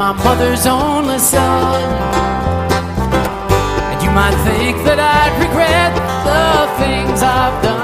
my mother's only son. And you might think that I'd regret the things I've done.